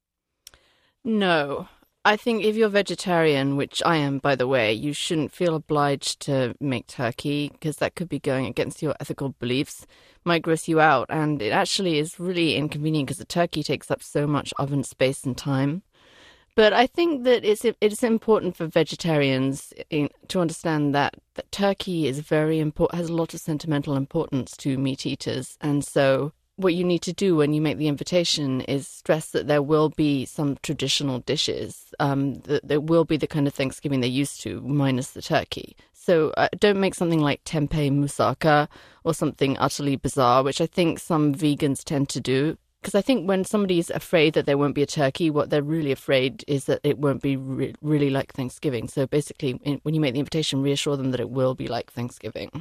No. I think if you're vegetarian, which I am, by the way, you shouldn't feel obliged to make turkey because that could be going against your ethical beliefs, might gross you out, and it actually is really inconvenient because the turkey takes up so much oven space and time. But I think that it's it's important for vegetarians in, to understand that, that turkey is very important, has a lot of sentimental importance to meat eaters, and so what you need to do when you make the invitation is stress that there will be some traditional dishes. Um, that there will be the kind of Thanksgiving they're used to, minus the turkey. So uh, don't make something like tempeh moussaka or something utterly bizarre, which I think some vegans tend to do. Because I think when somebody's afraid that there won't be a turkey, what they're really afraid is that it won't be re- really like Thanksgiving. So basically, in, when you make the invitation, reassure them that it will be like Thanksgiving.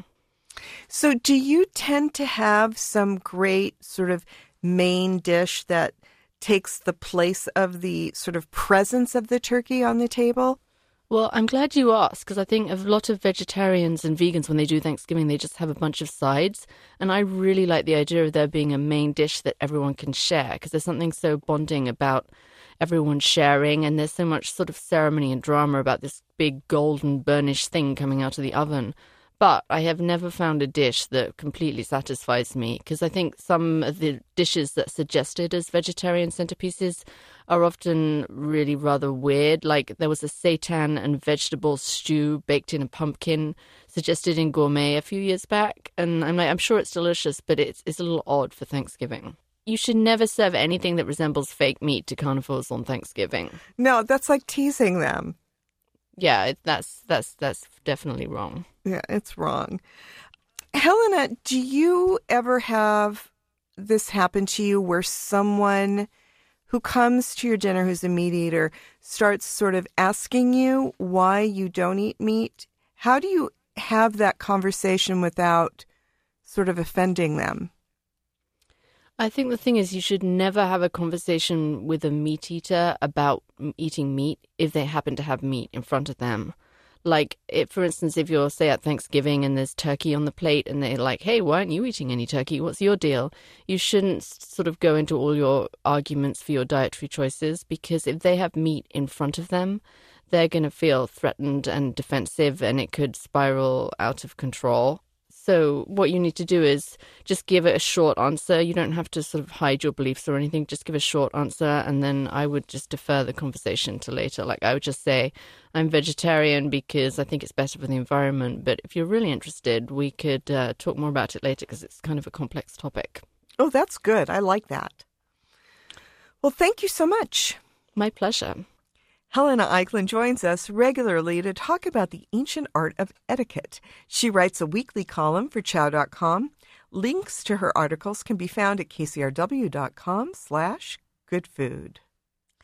So do you tend to have some great sort of main dish that takes the place of the sort of presence of the turkey on the table? Well, I'm glad you asked, because I think a lot of vegetarians and vegans, when they do Thanksgiving, they just have a bunch of sides. And I really like the idea of there being a main dish that everyone can share, because there's something so bonding about everyone sharing, and there's so much sort of ceremony and drama about this big golden burnished thing coming out of the oven. But I have never found a dish that completely satisfies me, because I think some of the dishes that are suggested as vegetarian centerpieces are often really rather weird. Like there was a seitan and vegetable stew baked in a pumpkin suggested in Gourmet a few years back. And I'm like, I'm sure it's delicious, but it's, it's a little odd for Thanksgiving. You should never serve anything that resembles fake meat to carnivores on Thanksgiving. No, that's like teasing them. Yeah, that's that's that's definitely wrong. Yeah, it's wrong. Helena, do you ever have this happen to you where someone who comes to your dinner who's a meat eater starts sort of asking you why you don't eat meat? How do you have that conversation without sort of offending them? I think the thing is you should never have a conversation with a meat eater about eating meat if they happen to have meat in front of them. Like, if, for instance, if you're, say, at Thanksgiving and there's turkey on the plate and they're like, hey, why aren't you eating any turkey? What's your deal? You shouldn't sort of go into all your arguments for your dietary choices, because if they have meat in front of them, they're going to feel threatened and defensive, and it could spiral out of control. So what you need to do is just give it a short answer. You don't have to sort of hide your beliefs or anything. Just give a short answer, and then I would just defer the conversation to later. Like I would just say, I'm vegetarian because I think it's better for the environment. But if you're really interested, we could uh, talk more about it later, because it's kind of a complex topic. Oh, that's good. I like that. Well, thank you so much. My pleasure. Helena Eichland joins us regularly to talk about the ancient art of etiquette. She writes a weekly column for chow dot com. Links to her articles can be found at kcrw.com slash goodfood.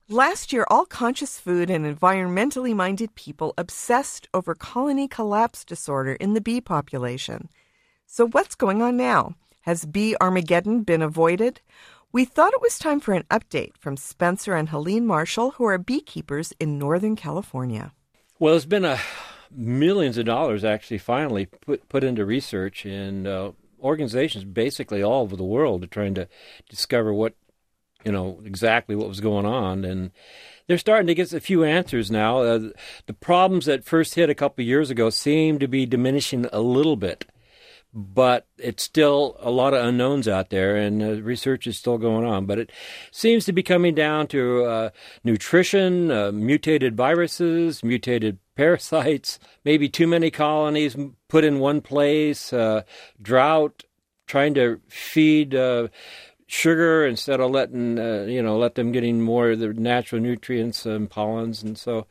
Last year, all conscious food and environmentally minded people obsessed over colony collapse disorder in the bee population. So what's going on now? Has bee Armageddon been avoided? We thought it was time for an update from Spencer and Helene Marshall, who are beekeepers in Northern California. Well, there's been a millions of dollars actually finally put, put into research in uh, organizations basically all over the world are trying to discover what, you know, exactly what was going on. And they're starting to get a few answers now. Uh, the problems that first hit a couple of years ago seem to be diminishing a little bit. But it's still a lot of unknowns out there, and uh, research is still going on. But it seems to be coming down to uh, nutrition, uh, mutated viruses, mutated parasites, maybe too many colonies put in one place, uh, drought, trying to feed uh, sugar instead of letting, uh, you know, let them getting more of the natural nutrients and pollens. And so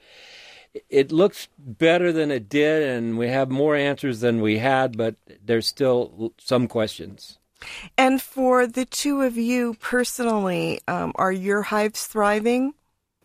it looks better than it did, and we have more answers than we had, but there's still some questions. And for the two of you personally, um, are your hives thriving?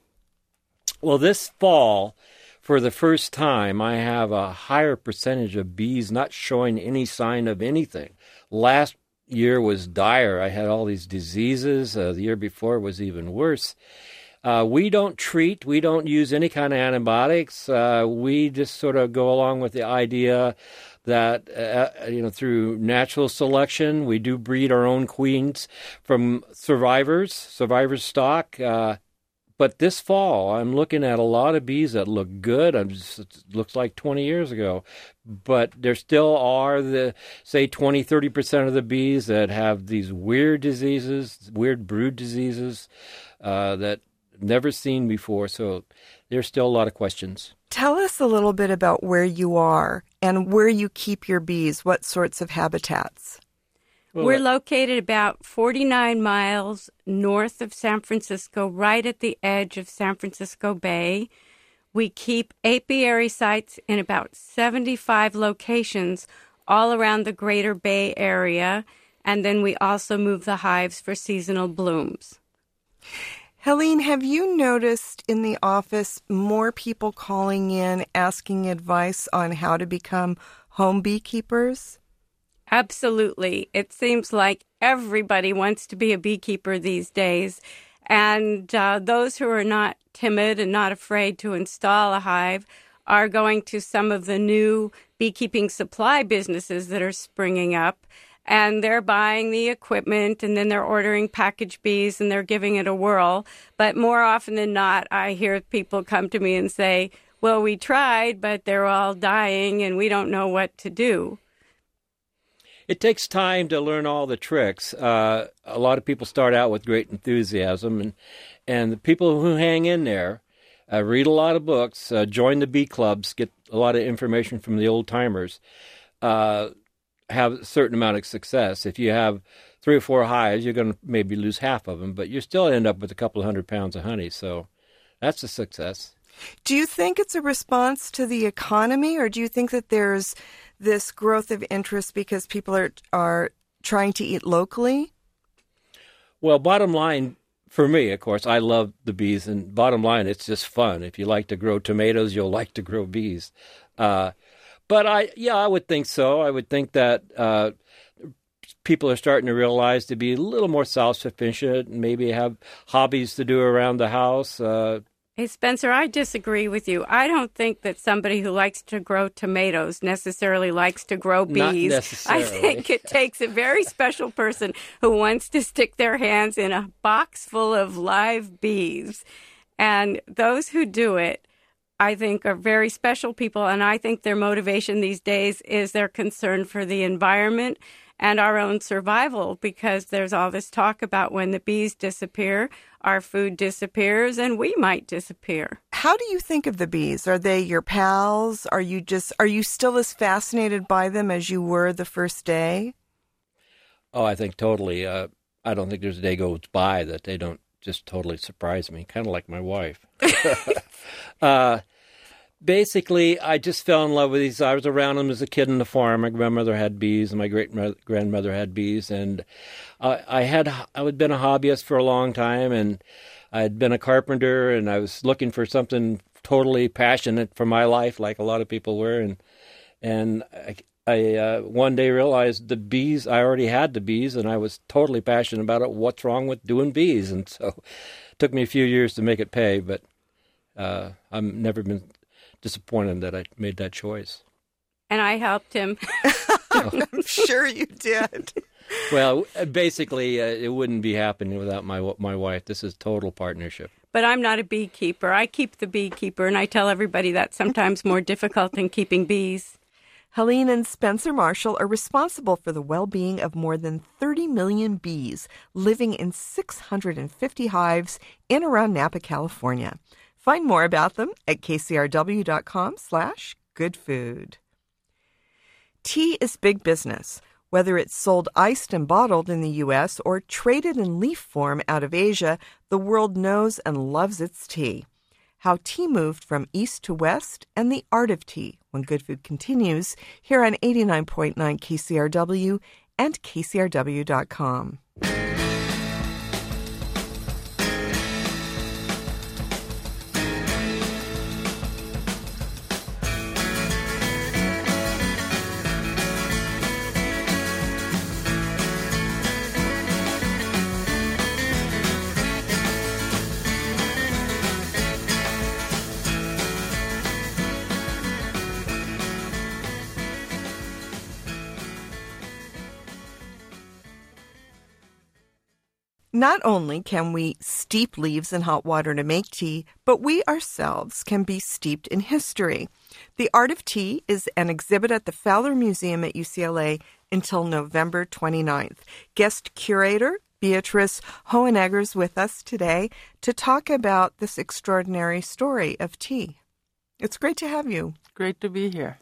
Well, this fall, for the first time, I have a higher percentage of bees not showing any sign of anything. Last year was dire. I had all these diseases. Uh, the year before was even worse. Uh, we don't treat, we don't use any kind of antibiotics. Uh, we just sort of go along with the idea that, uh, you know, through natural selection, we do breed our own queens from survivors, survivor stock. Uh, but this fall, I'm looking at a lot of bees that look good. I'm just, it looks like twenty years ago. But there still are, the say, twenty, thirty percent of the bees that have these weird diseases, weird brood diseases uh, that never seen before, so there's still a lot of questions. Tell us a little bit about where you are and where you keep your bees, what sorts of habitats. Well, We're located about forty-nine miles north of San Francisco, right at the edge of San Francisco Bay. We keep apiary sites in about seventy-five locations all around the greater Bay Area, and then we also move the hives for seasonal blooms. Helene, have you noticed in the office more people calling in asking advice on how to become home beekeepers? Absolutely. It seems like everybody wants to be a beekeeper these days. And uh, those who are not timid and not afraid to install a hive are going to some of the new beekeeping supply businesses that are springing up. And they're buying the equipment, and then they're ordering packaged bees, and they're giving it a whirl. But more often than not, I hear people come to me and say, well, we tried, but they're all dying, and we don't know what to do. It takes time to learn all the tricks. Uh, a lot of people start out with great enthusiasm, and, and the people who hang in there uh, read a lot of books, uh, join the bee clubs, get a lot of information from the old-timers, uh have a certain amount of success. If you have three or four hives, you're going to maybe lose half of them, but you still end up with a couple of hundred pounds of honey. So that's a success. Do you think it's a response to the economy, or do you think that there's this growth of interest because people are are trying to eat locally? Well, bottom line, for me, of course, I love the bees, and bottom line, it's just fun. If you like to grow tomatoes, you'll like to grow bees. Uh, But I, yeah, I would think so. I would think that uh, people are starting to realize to be a little more self-sufficient and maybe have hobbies to do around the house. Uh, hey, Spencer, I disagree with you. I don't think that somebody who likes to grow tomatoes necessarily likes to grow bees. Not necessarily. I think it takes a very special person who wants to stick their hands in a box full of live bees. And those who do it, I think, are very special people, and I think their motivation these days is their concern for the environment and our own survival, because there's all this talk about when the bees disappear, our food disappears, and we might disappear. How do you think of the bees? Are they your pals? Are you just are you still as fascinated by them as you were the first day? Oh, I think totally. Uh, I don't think there's a day goes by that they don't just totally surprise me, kind of like my wife. uh, basically, I just fell in love with these. I was around them as a kid on the farm. My grandmother had bees, and my great-grandmother had bees. And I, I had I had been a hobbyist for a long time, and I had been a carpenter, and I was looking for something totally passionate for my life, like a lot of people were. And and I, I uh, one day realized the bees, I already had the bees, and I was totally passionate about it. What's wrong with doing bees? And so it took me a few years to make it pay, but uh, I've never been disappointed that I made that choice. And I helped him. I'm sure you did. Well, basically, uh, it wouldn't be happening without my my wife. This is total partnership. But I'm not a beekeeper. I keep the beekeeper, and I tell everybody that's sometimes more difficult than keeping bees. Helene and Spencer Marshall are responsible for the well-being of more than thirty million bees living in six hundred fifty hives in around Napa, California. Find more about them at kcrw.com slash good food. Tea is big business. Whether it's sold iced and bottled in the U S or traded in leaf form out of Asia, the world knows and loves its tea. How tea moved from east to west and the art of tea when Good Food continues here on eighty-nine point nine K C R W and K C R W dot com. Not only can we steep leaves in hot water to make tea, but we ourselves can be steeped in history. The Art of Tea is an exhibit at the Fowler Museum at U C L A until November twenty-ninth. Guest curator Beatrice Hohenegger is with us today to talk about this extraordinary story of tea. It's great to have you. Great to be here.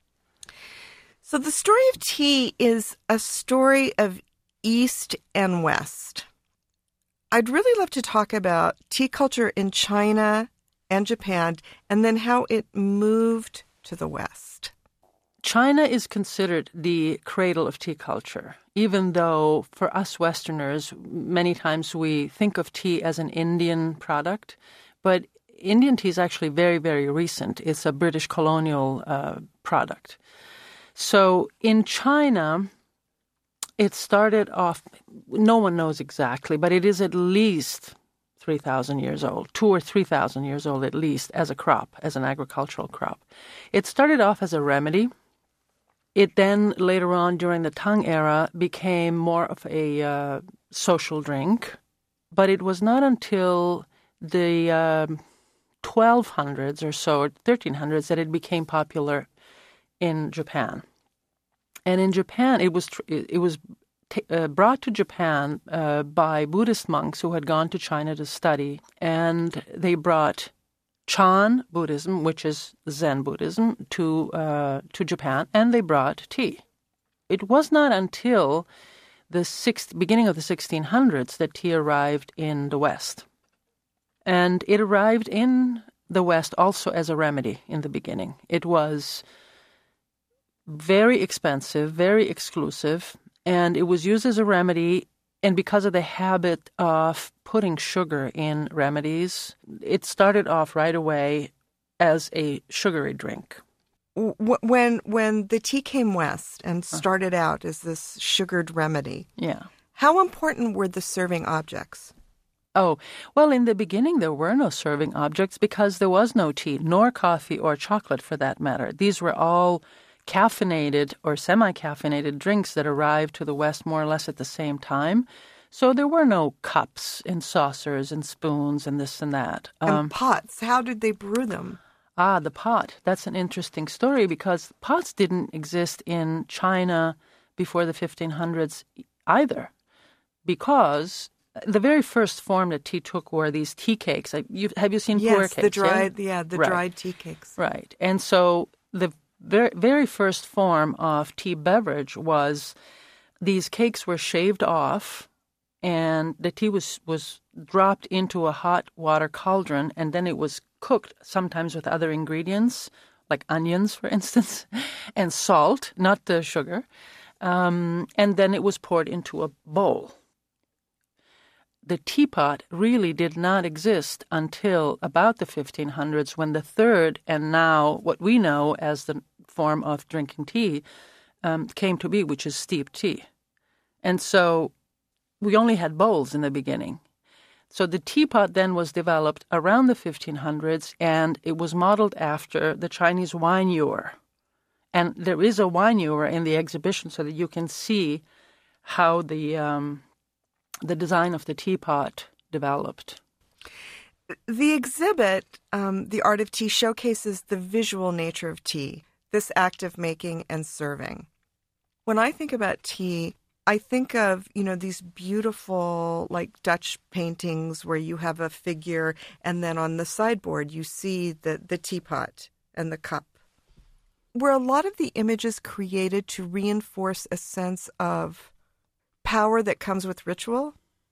So the story of tea is a story of East and West. I'd really love to talk about tea culture in China and Japan, and then how it moved to the West. China is considered the cradle of tea culture, even though for us Westerners, many times we think of tea as an Indian product, but Indian tea is actually very, very recent. It's a British colonial uh, product. So in China, it started off, no one knows exactly, but it is at least three thousand years old, two or three thousand years old at least, as a crop, as an agricultural crop. It started off as a remedy. It then, later on during the Tang era, became more of a uh, social drink. But it was not until the uh, twelve hundreds or so, or thirteen hundreds, that it became popular in Japan. And in Japan, it was tr- it was t- uh, brought to Japan uh, by Buddhist monks who had gone to China to study, and they brought Chan Buddhism, which is Zen Buddhism, to uh, to Japan, and they brought tea. It was not until the sixth, beginning of the sixteen hundreds that tea arrived in the West, and it arrived in the West also as a remedy in the beginning. It was very expensive, very exclusive, and it was used as a remedy. And because of the habit of putting sugar in remedies, it started off right away as a sugary drink. When when the tea came west and started out as this sugared remedy, yeah, how important were the serving objects? Oh, well, in the beginning, there were no serving objects because there was no tea, nor coffee or chocolate for that matter. These were all caffeinated or semi-caffeinated drinks that arrived to the West more or less at the same time. So there were no cups and saucers and spoons and this and that. And um, pots, how did they brew them? Ah, the pot. That's an interesting story because pots didn't exist in China before the fifteen hundreds either, because the very first form that tea took were these tea cakes. You, have you seen yes, puer cakes? the dried, yeah, yeah the right. dried tea cakes. Right. And so the very, very first form of tea beverage was these cakes were shaved off, and the tea was, was dropped into a hot water cauldron, and then it was cooked, sometimes with other ingredients, like onions, for instance, and salt, not the sugar. Um, and then it was poured into a bowl. the teapot really did not exist until about the fifteen hundreds, when the third, and now what we know as the form of drinking tea, um, came to be, which is steeped tea. And so we only had bowls in the beginning. So the teapot then was developed around the fifteen hundreds, and it was modeled after the Chinese wine ewer. And there is a wine ewer in the exhibition so that you can see how the um, the design of the teapot developed. The exhibit, um, The Art of Tea, showcases the visual nature of tea, this act of making and serving. When I think about tea, I think of, you know, these beautiful, like, Dutch paintings where you have a figure and then on the sideboard you see the, the teapot and the cup. Were a lot of the images created to reinforce a sense of power that comes with ritual?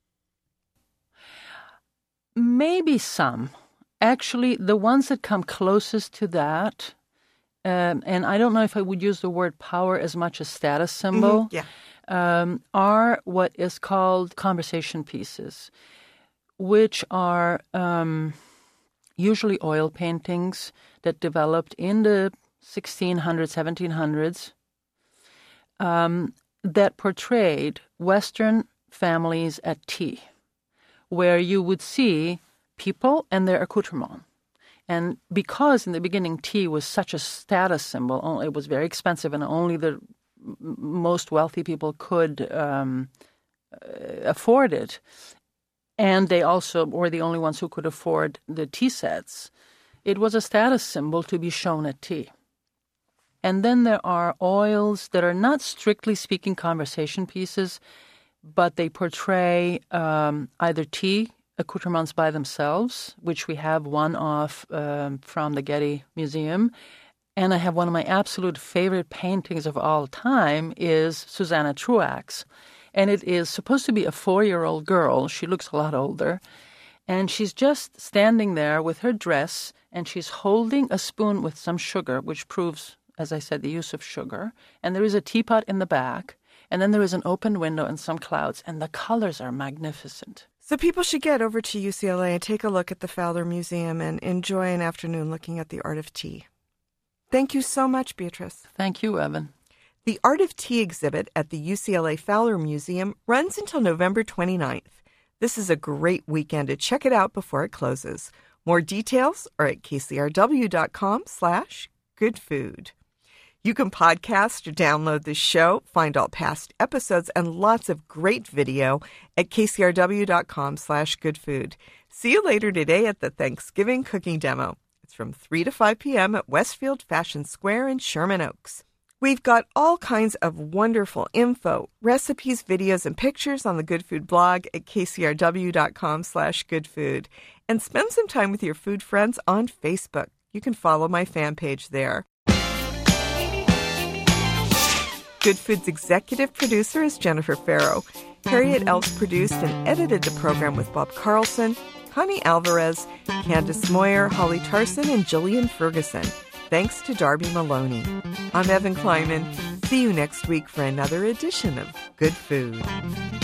Maybe some. Actually, the ones that come closest to that, um, and I don't know if I would use the word power as much as status symbol, mm-hmm. yeah. um, are what is called conversation pieces, which are um, usually oil paintings that developed in the sixteen hundreds, seventeen hundreds, um, that portrayed Western families at tea, where you would see people and their accoutrement. And because in the beginning tea was such a status symbol, it was very expensive and only the most wealthy people could um, afford it, and they also were the only ones who could afford the tea sets, it was a status symbol to be shown at tea. And then there are oils that are not strictly speaking conversation pieces, but they portray um, either tea accoutrements by themselves, which we have one of um, from the Getty Museum. And I have one of my absolute favorite paintings of all time is Susanna Truax. And it is supposed to be a four-year-old girl. She looks a lot older. And she's just standing there with her dress, and she's holding a spoon with some sugar, which proves, as I said, the use of sugar. And there is a teapot in the back. And then there is an open window and some clouds. And the colors are magnificent. So people should get over to U C L A and take a look at the Fowler Museum and enjoy an afternoon looking at the art of tea. Thank you so much, Beatrice. Thank you, Evan. The Art of Tea exhibit at the U C L A Fowler Museum runs until November twenty-ninth. This is a great weekend to check it out before it closes. More details are at kcrw.com slash good food. You can podcast or download this show, find all past episodes, and lots of great video at kcrw.com slash good food. See you later today at the Thanksgiving cooking demo. It's from three to five p.m. at Westfield Fashion Square in Sherman Oaks. We've got all kinds of wonderful info, recipes, videos, and pictures on the Good Food blog at kcrw.com slash good food. And spend some time with your food friends on Facebook. You can follow my fan page there. Good Food's executive producer is Jennifer Farrow. Harriet Elks produced and edited the program with Bob Carlson, Connie Alvarez, Candace Moyer, Holly Tarson, and Jillian Ferguson. Thanks to Darby Maloney. I'm Evan Kleiman. See you next week for another edition of Good Food.